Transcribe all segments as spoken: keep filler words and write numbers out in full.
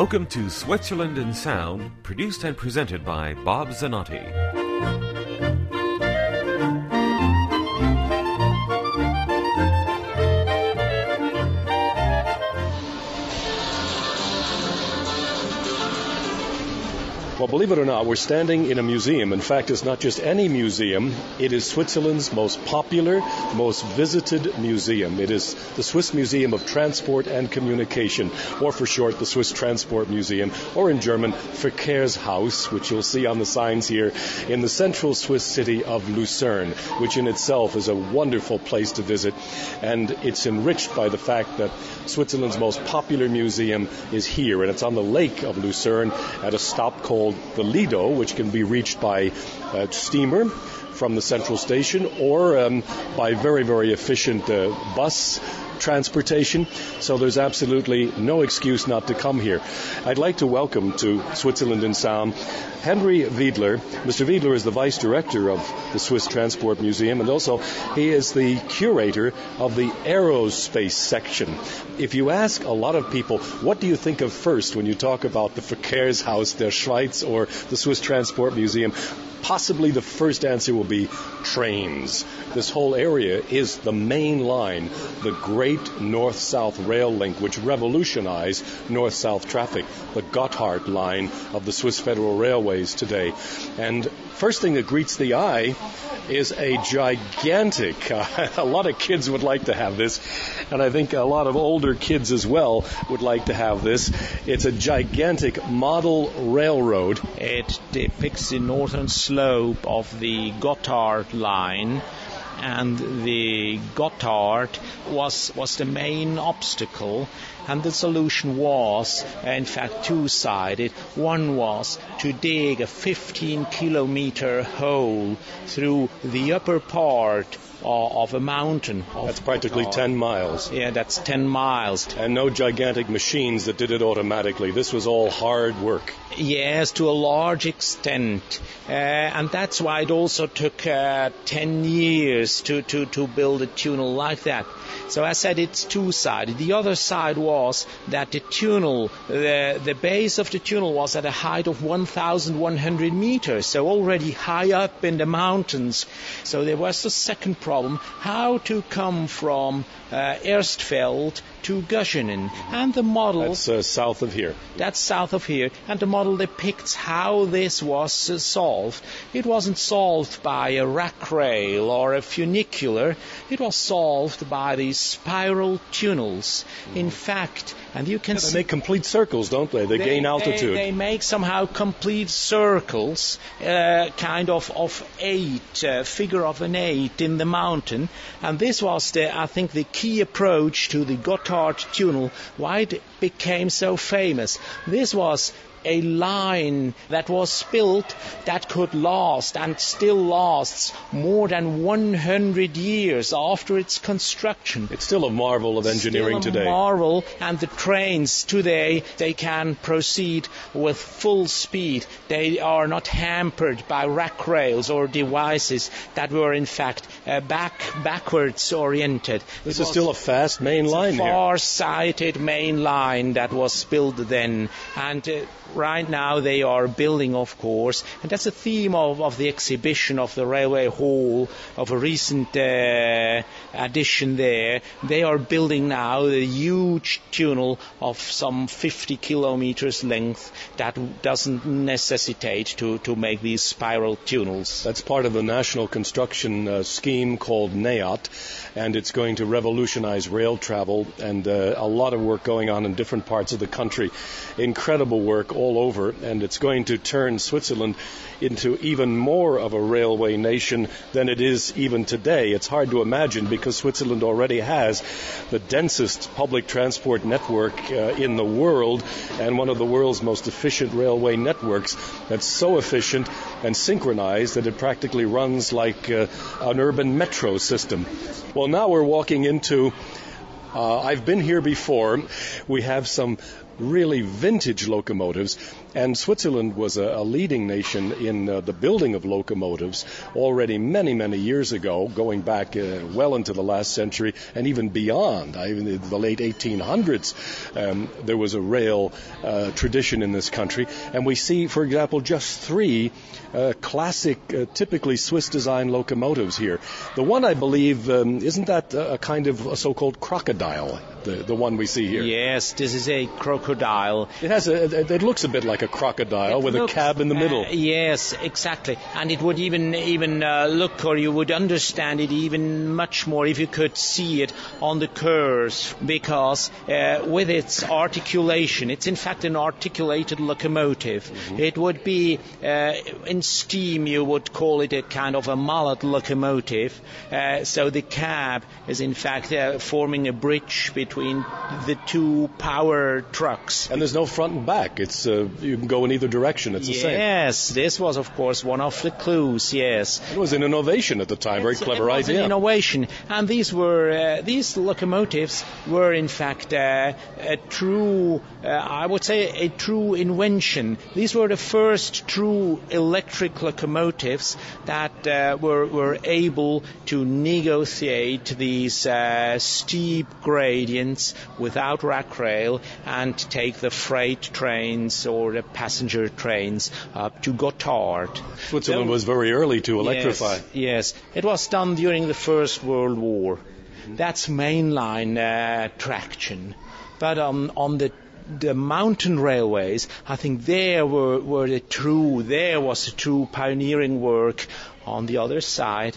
Welcome to Switzerland in Sound, produced and presented by Bob Zanotti. Well, believe it or not, we're standing in a museum. In fact, it's not just any museum. It is Switzerland's most popular, most visited museum. It is the Swiss Museum of Transport and Communication, or for short, the Swiss Transport Museum, or in German, Verkehrshaus, which you'll see on the signs here, in the central Swiss city of Lucerne, which in itself is a wonderful place to visit. And it's enriched by the fact that Switzerland's most popular museum is here, and it's on the lake of Lucerne at a stop called the Lido, which can be reached by uh, steamer from the central station or um, by very, very efficient uh, bus transportation. So there's absolutely no excuse not to come here. I'd like to welcome to Switzerland in Sound Henry Wiedler. Mister Wiedler is the Vice Director of the Swiss Transport Museum, and also he is the curator of the aerospace section. If you ask a lot of people, what do you think of first when you talk about the Verkehrshaus der Schweiz or the Swiss Transport Museum? Possibly the first answer will be trains. This whole area is the main line, the Great North-South Rail Link, which revolutionized north-south traffic, the Gotthard line of the Swiss Federal Railways today. And first thing that greets the eye is a gigantic, uh, a lot of kids would like to have this, and I think a lot of older kids as well would like to have this. It's a gigantic model railroad. It depicts the northern slope of the Gotthard line, and the Gotthard was was the main obstacle, and the solution was, in fact, two-sided. One was to dig a fifteen kilometer hole through the upper part of a mountain. That's practically Gotthard. ten miles. Yeah, that's ten miles. And no gigantic machines that did it automatically. This was all hard work. Yes, to a large extent. Uh, and that's why it also took uh, ten years to, to, to build a tunnel like that. So I said it's two-sided. The other side was that the tunnel, the, the base of the tunnel was at a height of one thousand one hundred meters, so already high up in the mountains. So there was the second problem, how to come from uh, Erstfeld to Göschenen. And the model... That's uh, south of here. That's south of here. And the model depicts how this was uh, solved. It wasn't solved by a rack rail or a funicular. It was solved by these spiral tunnels. In fact, and you can yeah, they see... make complete circles, don't they? They, they gain altitude. They, they make somehow complete circles, uh, kind of of eight, uh, figure of an eight in the mountain. And this was, the, I think, the key approach to the Gotthard tunnel, why it became so famous. This was a line that was built that could last and still lasts more than one hundred years after its construction. It's still a marvel of engineering still a today. marvel, and the trains today, they can proceed with full speed. They are not hampered by rack rails or devices that were in fact uh, back backwards oriented. This is still a fast main it's line a here. far-sighted main line that was built then, and uh, right now they are building, of course, and that's a theme of, of the exhibition of the Railway Hall of a recent uh, addition there. They are building now the huge tunnel of some fifty kilometers length that doesn't necessitate to, to make these spiral tunnels. That's part of the national construction uh, scheme called NEOT, and it's going to revolutionize rail travel, and uh, a lot of work going on in different parts of the country. Incredible work all over, and it's going to turn Switzerland into even more of a railway nation than it is even today. It's hard to imagine because Switzerland already has the densest public transport network uh, in the world and one of the world's most efficient railway networks that's so efficient and synchronized that it practically runs like uh, an urban metro system. Well, now we're walking into Uh, I've been here before. We have some really vintage locomotives. And Switzerland was a, a leading nation in uh, the building of locomotives already many, many years ago, going back uh, well into the last century and even beyond. I, in the late eighteen hundreds, um, there was a rail uh, tradition in this country. And we see, for example, just three uh, classic, uh, typically Swiss-designed locomotives here. The one, I believe, um, isn't that a kind of a so-called crocodile, the, the one we see here? Yes, this is a crocodile. It has a, it looks a bit like a crocodile It with looks, a cab in the middle. Uh, yes, exactly. And it would even even uh, look, or you would understand it even much more if you could see it on the curves, because uh, with its articulation, it's in fact an articulated locomotive. Mm-hmm. It would be, uh, in steam, you would call it a kind of a mallet locomotive. Uh, so the cab is in fact uh, forming a bridge between the two power trucks. And there's no front and back. It's uh, you can go in either direction. It's the yes, same. Yes, this was of course one of the clues. Yes, it was an innovation at the time. Very it's, clever it was idea. An innovation, and these were uh, these locomotives were in fact uh, a true, uh, I would say, a true invention. These were the first true electric locomotives that uh, were were able to negotiate these uh, steep gradients without rack rail and take the freight trains or the passenger trains up to Gotthard. Switzerland Then, was very early to electrify. Yes, yes, it was done during the First World War. Mm-hmm. That's mainline uh, traction. But um, on the the mountain railways, I think there were, were the true, there was the true pioneering work on the other side.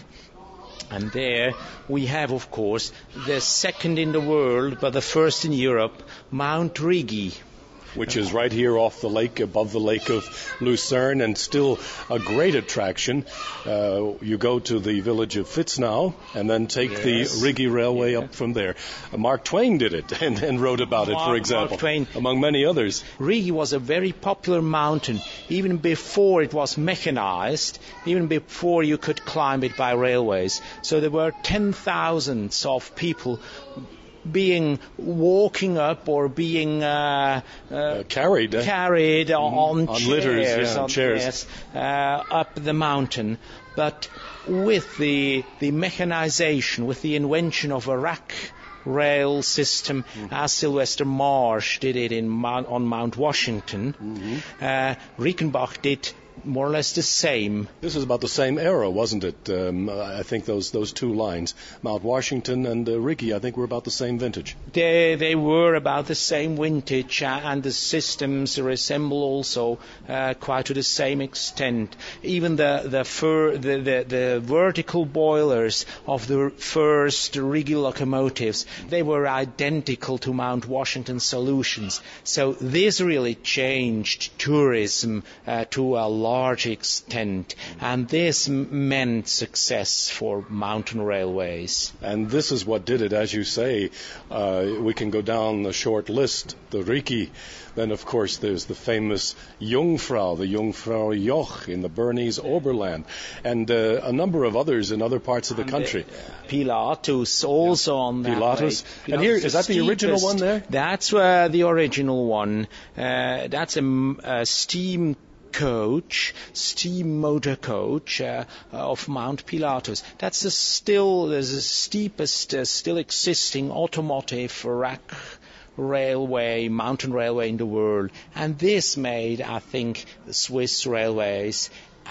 And there we have, of course, the second in the world, but the first in Europe, Mount Rigi, which is right here off the lake, above the lake of Lucerne, and still a great attraction. Uh, you go to the village of Fitznau and then take yes. the Rigi Railway yeah. up from there. Uh, Mark Twain did it and, and wrote about it, Mark, for example, Mark Twain. among many others. Rigi was a very popular mountain, even before it was mechanized, even before you could climb it by railways. So there were ten thousands of people being walking up or being uh, uh, uh, carried uh, carried mm-hmm. on, on chairs, litters, yeah, on chairs, yes, uh, up the mountain. But with the the mechanization, with the invention of a rack rail system, mm-hmm. as Sylvester Marsh did it in Mount, on Mount Washington, mm-hmm. uh, Reichenbach did more or less the same. This is about the same era, wasn't it? Um, I think those those two lines, Mount Washington and uh, Rigi, I think were about the same vintage. They they were about the same vintage, uh, and the systems resemble also uh, quite to the same extent. Even the the, fur, the the the vertical boilers of the first Rigi locomotives, they were identical to Mount Washington solutions. So this really changed tourism uh, to a large extent, and this m- meant success for mountain railways. And this is what did it, as you say. Uh, we can go down the short list, the Rigi. Then, of course, there's the famous Jungfrau, the Jungfrau Joch in the Bernese Oberland, and uh, a number of others in other parts of the and country. The, uh, Pilatus also yeah. on that Pilatus. way. And here, is that the original one there? That's uh, the original one. Uh, that's a, a steam coach, steam motor coach uh, of Mount Pilatus. That's the still the steepest uh, still existing automotive rack railway, mountain railway in the world. And this made, I think, the Swiss railways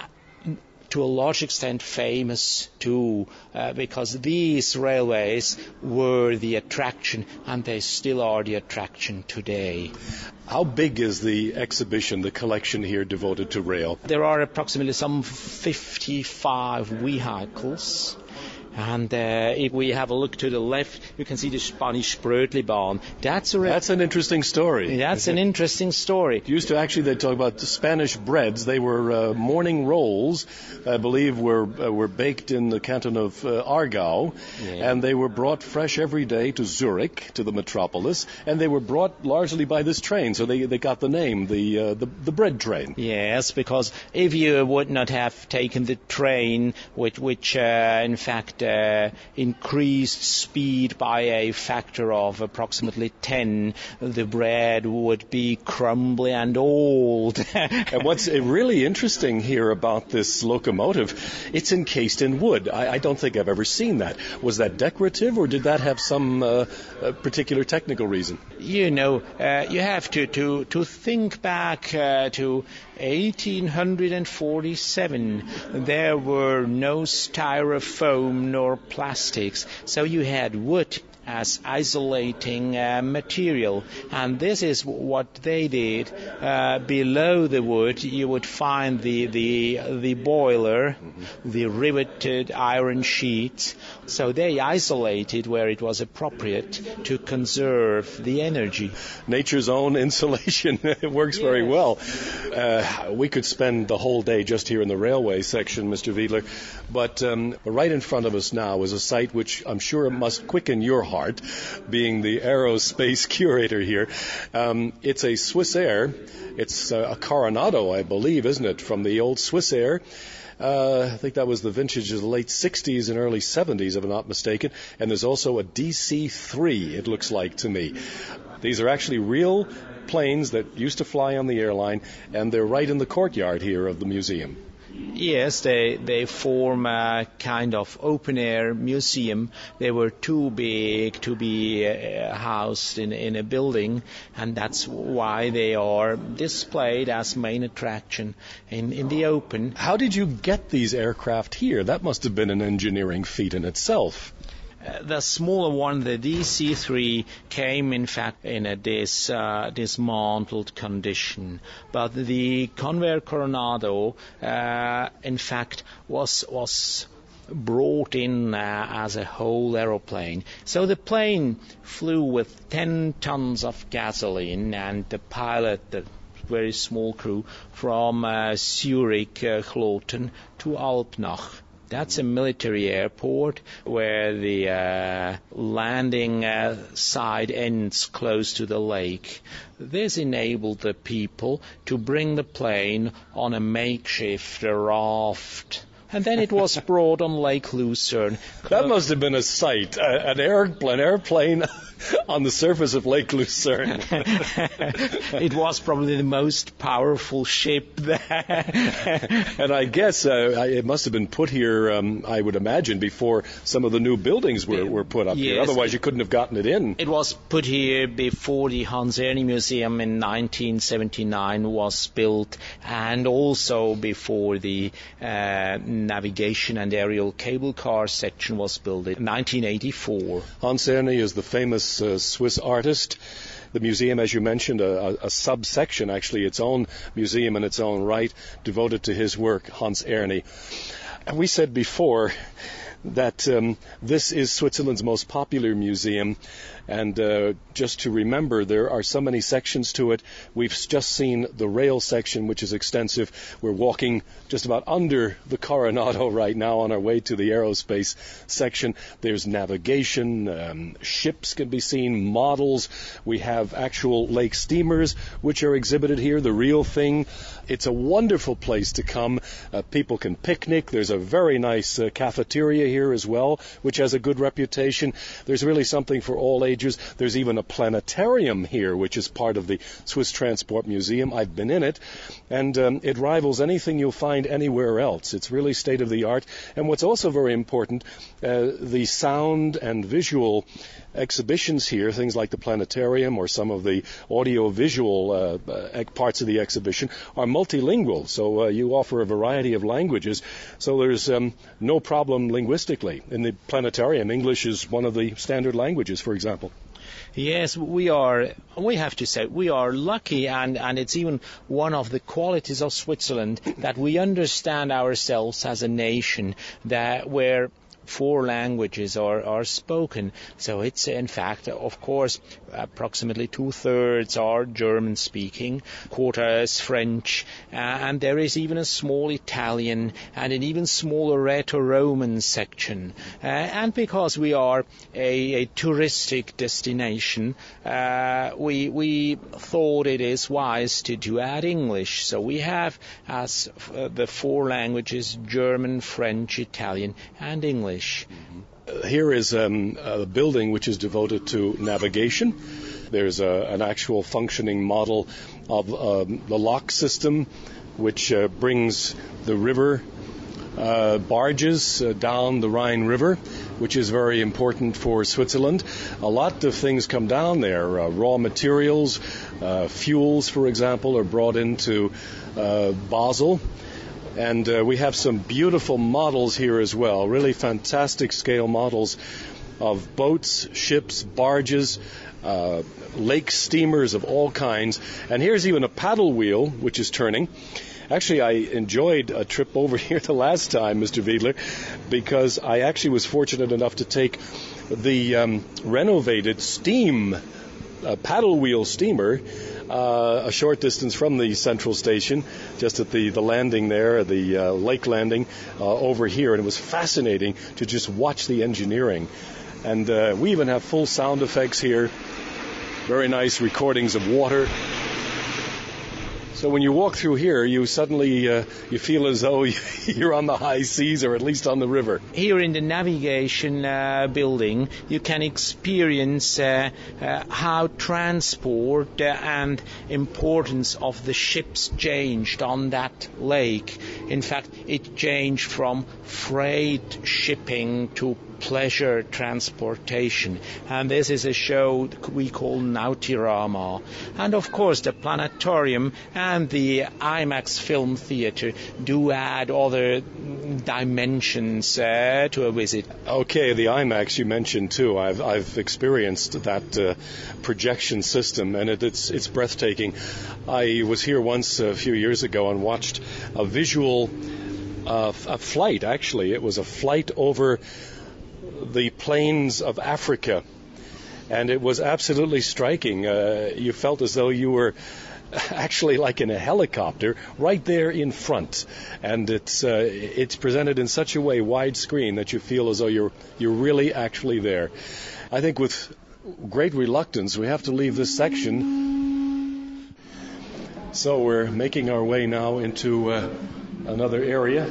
to a large extent famous too, uh, because these railways were the attraction, and they still are the attraction today. How big is the exhibition, the collection here devoted to rail? There are approximately some fifty-five vehicles. And uh, if we have a look to the left, you can see the Spanish Brötlibahn. That's a re- that's an interesting story. That's an interesting story. It used to actually, they talk about the Spanish breads. They were uh, morning rolls, I believe, were uh, were baked in the canton of uh, Aargau, yeah. and they were brought fresh every day to Zurich, to the metropolis, and they were brought largely by this train. So they they got the name, the uh, the, the bread train. Yes, because if you would not have taken the train, which, which uh, in fact at uh, increased speed by a factor of approximately ten, the bread would be crumbly and old. And what's really interesting here about this locomotive, it's encased in wood. I, I don't think I've ever seen that. Was that decorative, or did that have some uh, particular technical reason? You know, uh, you have to, to, to think back uh, to eighteen forty-seven. There were no styrofoam nor plastics, so you had wood as isolating uh, material, and this is what they did. Uh, below the wood you would find the the the boiler, mm-hmm. the riveted iron sheets, so they isolated where it was appropriate to conserve the energy. Nature's own insulation. It works yes. very well. Uh, we could spend the whole day just here in the railway section, Mister Wiedler, but um, right in front of us now is a site which I'm sure must quicken your heart, being the aerospace curator here. Um, it's a Swissair. It's uh, a Coronado, I believe, isn't it, from the old Swissair. Uh, I think that was the vintage of the late sixties and early seventies, if I'm not mistaken. And there's also a D C three, it looks like to me. These are actually real planes that used to fly on the airline, and they're right in the courtyard here of the museum. Yes, they they form a kind of open-air museum. They were too big to be uh, housed in, in a building, and that's why they are displayed as main attraction in, in the open. How did you get these aircraft here? That must have been an engineering feat in itself. Uh, the smaller one, the D C three, came in fact in a dis, uh, dismantled condition, but the Convair Coronado uh, in fact was was brought in uh, as a whole aeroplane. So the plane flew with ten tons of gasoline, and the pilot, the very small crew, from uh, Zurich, uh, Kloten to Alpnach. That's a military airport where the uh, landing uh, side ends close to the lake. This enabled the people to bring the plane on a makeshift raft. And then it was brought on Lake Lucerne. That must have been a sight, an airplane, airplane on the surface of Lake Lucerne. It was probably the most powerful ship there. And I guess uh, it must have been put here, um, I would imagine, before some of the new buildings were, were put up yes, here. Otherwise, you couldn't have gotten it in. It was put here before the Hans Erni Museum in nineteen seventy-nine was built, and also before the uh, navigation and aerial cable car section was built in nineteen eighty-four. Hans Erni is the famous uh, Swiss artist. The museum, as you mentioned, a, a, a subsection, actually its own museum in its own right, devoted to his work, Hans Erni. And we said before that um, this is Switzerland's most popular museum, and uh, just to remember, there are so many sections to it. We've just seen the rail section, which is extensive. We're walking just about under the Coronado right now on our way to the aerospace section. There's navigation, um, ships can be seen, models. We have actual lake steamers, which are exhibited here, the real thing. It's a wonderful place to come. Uh, people can picnic. There's a very nice uh, cafeteria here as well, which has a good reputation. There's really something for all ages. There's even a planetarium here, which is part of the Swiss Transport Museum. I've been in it, and um, it rivals anything you'll find anywhere else. It's really state-of-the-art. And what's also very important, uh, the sound and visual exhibitions here, things like the planetarium or some of the audio-visual uh, uh, parts of the exhibition, are multilingual. So uh, you offer a variety of languages. So there's um, no problem linguistically. In the planetarium, English is one of the standard languages, for example. Yes, we are, we have to say, we are lucky, and, and it's even one of the qualities of Switzerland that we understand ourselves as a nation that where four languages are, are spoken. So it's, in fact, of course, approximately two-thirds are German-speaking, quarter is French, uh, and there is even a small Italian and an even smaller Rheto-Roman section. Uh, and because we are a, a touristic destination, uh, we, we thought it is wise to, to add English. So we have as uh, the four languages German, French, Italian, and English. English. Uh, here is um, a building which is devoted to navigation. There's a, an actual functioning model of um, the lock system, which uh, brings the river uh, barges uh, down the Rhine River, which is very important for Switzerland. A lot of things come down there. Uh, raw materials, uh, fuels, for example, are brought into uh, Basel. And uh, we have some beautiful models here as well, really fantastic scale models of boats, ships, barges, uh, lake steamers of all kinds. And here's even a paddle wheel, which is turning. Actually, I enjoyed a trip over here the last time, Mister Wiedler, because I actually was fortunate enough to take the um, renovated steam uh, paddle wheel steamer uh, a short distance from the central station, just at the, the landing there, the uh, lake landing uh, over here. And it was fascinating to just watch the engineering. And uh, we even have full sound effects here, very nice recordings of water. So when you walk through here, you suddenly uh, you feel as though you're on the high seas, or at least on the river. Here in the navigation uh, building, you can experience uh, uh, how transport uh, and importance of the ships changed on that lake. In fact, it changed from freight shipping to pleasure transportation. And this is a show we call Nautirama. And of course the planetarium and the IMAX film theater do add other dimensions uh, to a visit. Okay, the IMAX you mentioned too. I've I've experienced that uh, projection system, and it, it's it's breathtaking. I was here once a few years ago and watched a visual uh, a flight. Actually, it was a flight over the plains of Africa, and it was absolutely striking. Uh, you felt as though you were actually like in a helicopter right there in front, and it's uh, it's presented in such a way, widescreen, that you feel as though you're you're really actually there. I think with great reluctance we have to leave this section, so we're making our way now into uh, another area.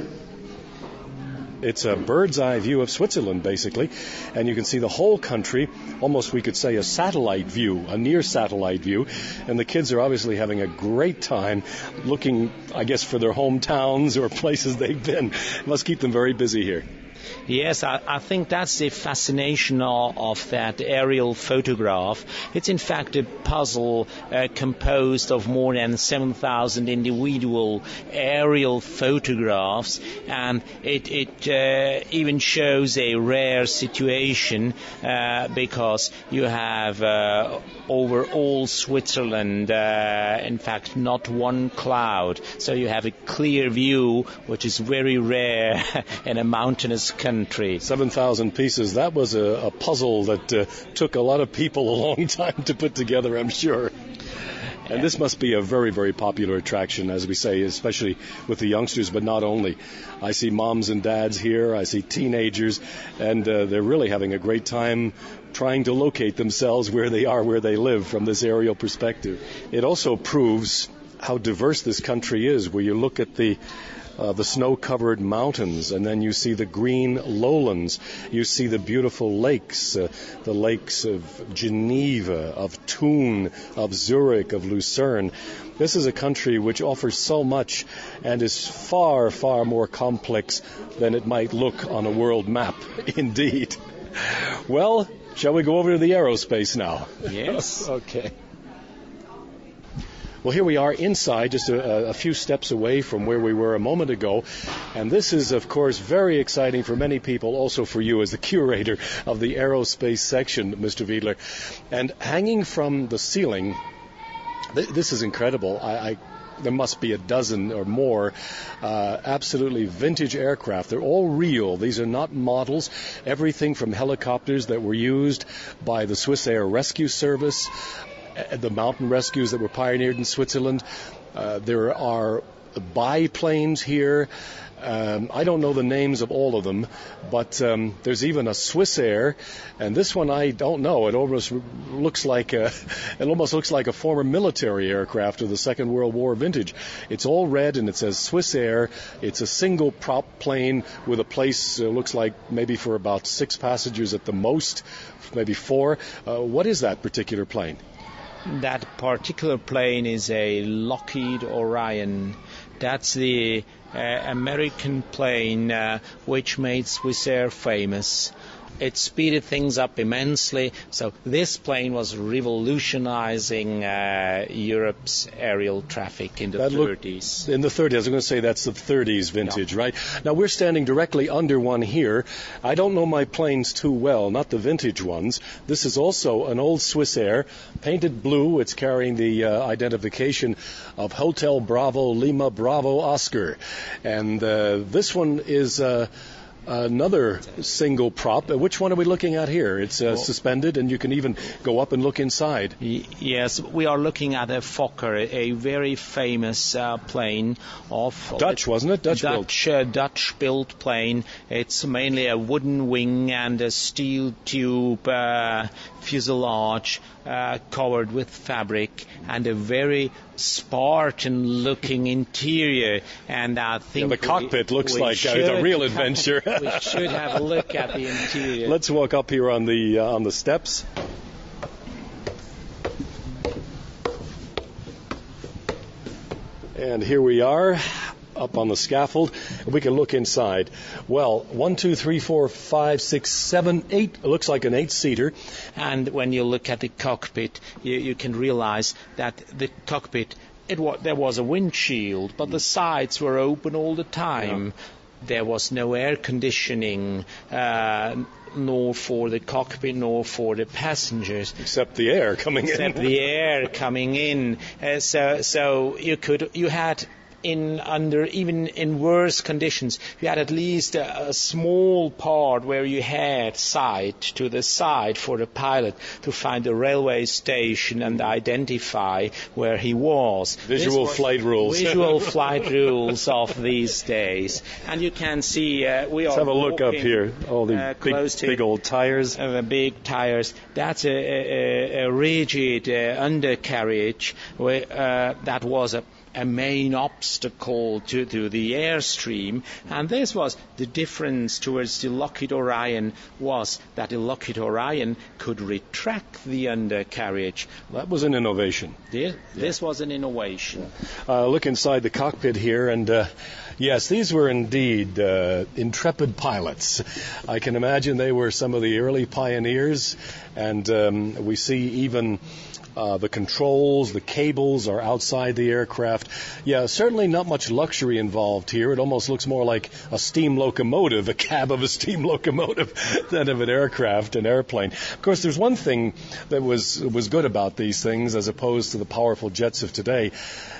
It's a bird's eye view of Switzerland, basically, and you can see the whole country, almost we could say a satellite view, a near satellite view, and the kids are obviously having a great time looking, I guess, for their hometowns or places they've been. It must keep them very busy here. Yes, I, I think that's the fascination of, of that aerial photograph. It's in fact a puzzle uh, composed of more than seven thousand individual aerial photographs, and it, it uh, even shows a rare situation uh, because you have uh, over all Switzerland, uh, in fact, not one cloud. So you have a clear view, which is very rare in a mountainous country. seven thousand pieces. That was a, a puzzle that uh, took a lot of people a long time to put together, I'm sure. And this must be a very, very popular attraction, as we say, especially with the youngsters, but not only. I see moms and dads here, I see teenagers, and uh, they're really having a great time trying to locate themselves where they are, where they live, from this aerial perspective. It also proves how diverse this country is, where you look at the Uh, the snow-covered mountains, and then you see the green lowlands. You see the beautiful lakes, uh, the lakes of Geneva, of Thun, of Zurich, of Lucerne. This is a country which offers so much and is far, far more complex than it might look on a world map, indeed. Well, shall we go over to the aerospace now? Yes. Okay. Well, here we are inside, just a, a few steps away from where we were a moment ago. And this is, of course, very exciting for many people, also for you as the curator of the aerospace section, Mister Wiedler. And hanging from the ceiling, th- this is incredible. I, I There must be a dozen or more uh, absolutely vintage aircraft. They're all real. These are not models. Everything from helicopters that were used by the Swiss Air Rescue Service, the mountain rescues that were pioneered in Switzerland. Uh, there are biplanes here. Um, I don't know the names of all of them, but um, there's even a Swissair, and this one I don't know. It almost looks like a, it almost looks like a former military aircraft of the Second World War vintage. It's all red and it says Swissair. It's a single prop plane with a place uh, looks like maybe for about six passengers at the most, maybe four. Uh, what is that particular plane? That particular plane is a Lockheed Orion. That's the uh, American plane uh, which made Swissair famous. It speeded things up immensely. So this plane was revolutionizing uh, Europe's aerial traffic in the that thirties. Look, in the thirties, I was going to say that's the thirties vintage, yeah. Right? Now we're standing directly under one here. I don't know my planes too well, not the vintage ones. This is also an old Swissair, painted blue. It's carrying the uh, identification of Hotel Bravo Lima Bravo Oscar. And uh, this one is... Uh, Another single prop. Which one are we looking at here? It's uh, suspended, and you can even go up and look inside. Y- yes, we are looking at a Fokker, a very famous uh, plane of Dutch, wasn't it? Dutch, Dutch built. Uh, Dutch built plane. It's mainly a wooden wing and a steel tube uh, fuselage uh, covered with fabric, and a very Spartan-looking interior. And I think yeah, the cockpit we, looks we like should, uh, a real adventure. We should have a look at the interior. Let's walk up here on the uh, on the steps. And here we are, up on the scaffold. We can look inside. Well, one, two, three, four, five, six, seven, eight. It looks like an eight-seater. And when you look at the cockpit, you, you can realize that the cockpit, it was, there was a windshield, but the sides were open all the time. Yeah. There was no air conditioning, uh, nor for the cockpit, nor for the passengers. Except the air coming Except in. Except the air coming in. Uh, so, so you could, you had in under even in worse conditions, you had at least a, a small part where you had sight to the side for the pilot to find the railway station and identify where he was. Visual was flight rules. Visual flight rules of these days. And you can see uh, we Let's are have a look up here. All the uh, big, close to big old tires. Uh, big tires. That's a, a, a rigid uh, undercarriage where, uh, that was a a main obstacle to, to the airstream, and this was the difference towards the Lockheed Orion, was that the Lockheed Orion could retract the undercarriage. That was an innovation. This, this yeah. was an innovation. Uh, look inside the cockpit here, and uh, yes, these were indeed uh, intrepid pilots. I can imagine they were some of the early pioneers, and um, we see even Uh, the controls, the cables are outside the aircraft. Yeah, certainly not much luxury involved here. It almost looks more like a steam locomotive, a cab of a steam locomotive, than of an aircraft, an airplane. Of course, there's one thing that was was good about these things as opposed to the powerful jets of today.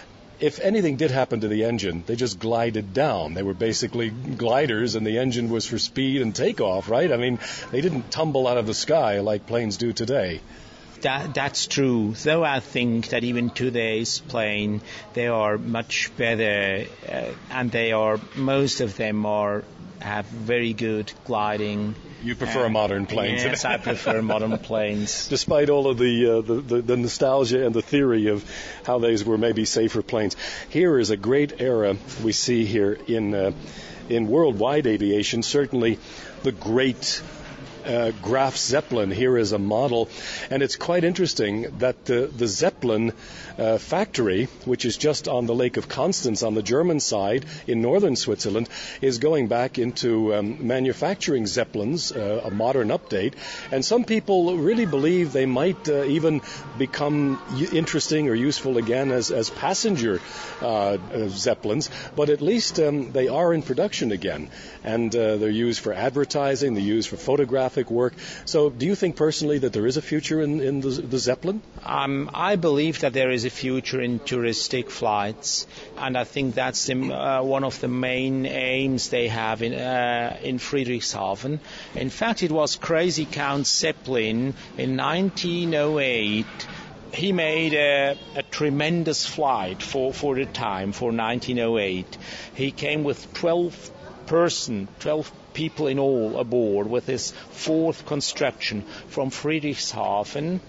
If anything did happen to the engine, they just glided down. They were basically gliders, and the engine was for speed and takeoff, right? I mean, they didn't tumble out of the sky like planes do today. That, that's true, though I think that even today's plane, they are much better, uh, and they are, most of them are, have very good gliding. You prefer uh, modern planes? Yes, I prefer modern planes. Despite all of the, uh, the, the the nostalgia and the theory of how these were maybe safer planes. Here is a great era we see here in uh, in worldwide aviation, certainly the great Uh, Graf Zeppelin here is a model, and it's quite interesting that the, the Zeppelin uh, factory, which is just on the Lake of Constance on the German side in northern Switzerland, is going back into um, manufacturing Zeppelins, uh, a modern update, and some people really believe they might uh, even become interesting or useful again as, as passenger uh, uh, Zeppelins, but at least um, they are in production again, and uh, they're used for advertising, they're used for photographs, work. So do you think personally that there is a future in, in the, the Zeppelin? Um, I believe that there is a future in touristic flights, and I think that's the, uh, one of the main aims they have in, uh, in Friedrichshafen. In fact, it was Crazy Count Zeppelin in nineteen oh eight he made a, a tremendous flight for, for the time, for nineteen oh eight. He came with twelve person, twelve people in all aboard with his fourth construction from Friedrichshafen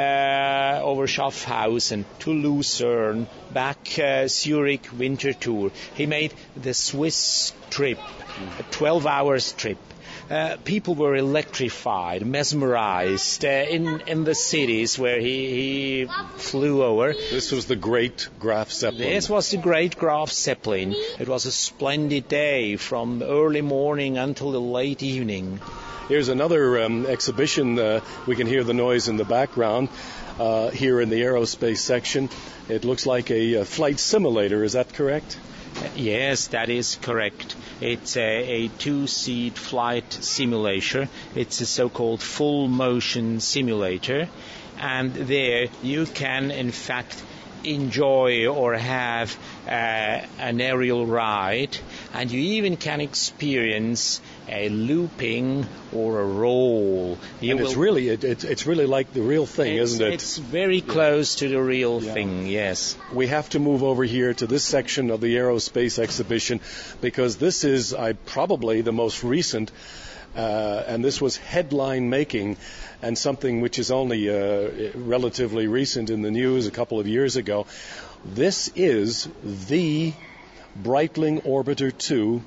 uh, over Schaffhausen to Lucerne, back uh, Zurich winter tour. He made the Swiss trip, a twelve hours trip. Uh, people were electrified, mesmerized uh, in in the cities where he, he flew over. This was the great Graf Zeppelin. This was the great Graf Zeppelin. It was a splendid day from early morning until the late evening. Here's another um, exhibition. Uh, we can hear the noise in the background uh, here in the aerospace section. It looks like a, a flight simulator. Is that correct? Yes, that is correct. It's a, a two-seat flight simulator. It's a so-called full motion simulator. And there you can, in fact, enjoy or have uh, an aerial ride. And you even can experience a looping or a roll. You and it's will, really it, it, it's really like the real thing, it's, isn't it? It's very close yeah. to the real yeah. thing, yes. We have to move over here to this section of the aerospace exhibition because this is I, probably the most recent, uh, and this was headline making, and something which is only uh, relatively recent in the news a couple of years ago. This is the Breitling Orbiter two,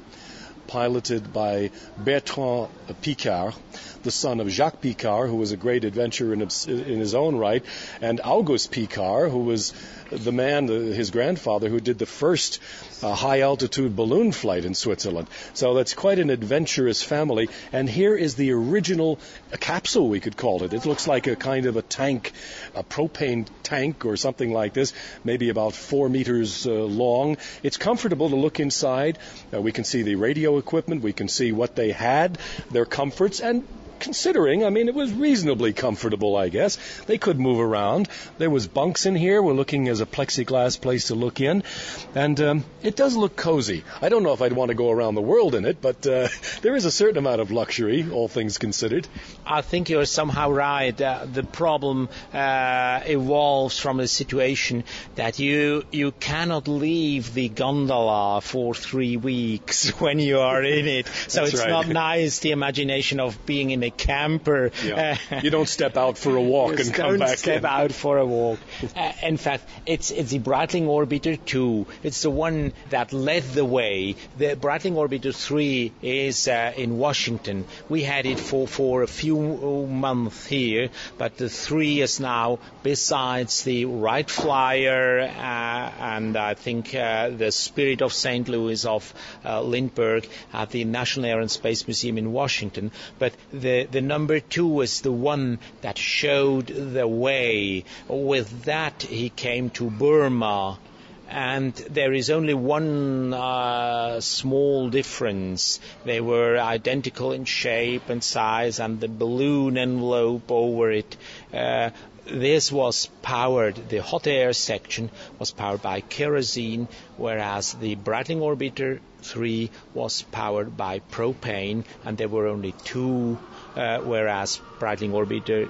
piloted by Bertrand Piccard, the son of Jacques Piccard, who was a great adventurer in, in his own right, and Auguste Piccard, who was the man, the, his grandfather, who did the first uh, high-altitude balloon flight in Switzerland. So that's quite an adventurous family. And here is the original uh, capsule, we could call it. It looks like a kind of a tank, a propane tank or something like this, maybe about four meters uh, long. It's comfortable to look inside. Uh, we can see the radio equipment. We can see what they had, their comforts, and considering, I mean, it was reasonably comfortable, I guess. They could move around. There was bunks in here. We're looking as a plexiglass place to look in. And um, it does look cozy. I don't know if I'd want to go around the world in it, but uh, there is a certain amount of luxury, all things considered. I think you're somehow right. Uh, the problem uh, evolves from the situation that you you cannot leave the gondola for three weeks when you are in it. So That's it's right. not nice, the imagination of being in a camper. Yeah. You don't step out for a walk and come don't back step in. out for a walk. Uh, in fact, it's it's the Breitling Orbiter two. It's the one that led the way. The Breitling Orbiter three is uh, in Washington. We had it for, for a few months here, but the three is now, besides the Wright Flyer uh, and I think uh, the Spirit of Saint Louis of uh, Lindbergh at the National Air and Space Museum in Washington. But the, the number two is the one that showed the way. With that, he came to Burma. And there is only one uh, small difference. They were identical in shape and size, and the balloon envelope over it. Uh, this was powered, the hot air section was powered by kerosene, whereas the Breitling Orbiter three was powered by propane, and there were only two, uh, whereas Breitling Orbiter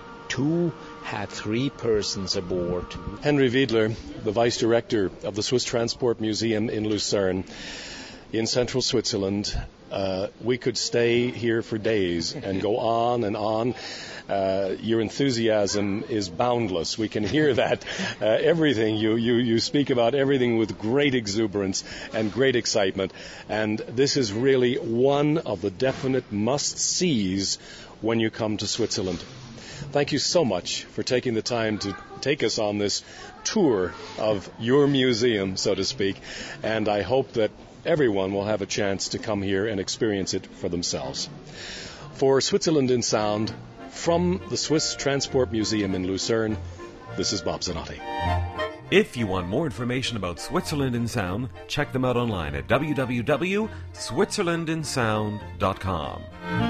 two had three persons aboard. Henry Wiedler, the vice director of the Swiss Transport Museum in Lucerne, in central Switzerland. Uh, we could stay here for days and go on and on. Uh, your enthusiasm is boundless. We can hear that. Uh, everything, you, you, you speak about everything with great exuberance and great excitement. And this is really one of the definite must-sees when you come to Switzerland. Thank you so much for taking the time to take us on this tour of your museum, so to speak. And I hope that everyone will have a chance to come here and experience it for themselves. For Switzerland in Sound, from the Swiss Transport Museum in Lucerne, this is Bob Zanotti. If you want more information about Switzerland in Sound, check them out online at w w w dot switzerland in sound dot com.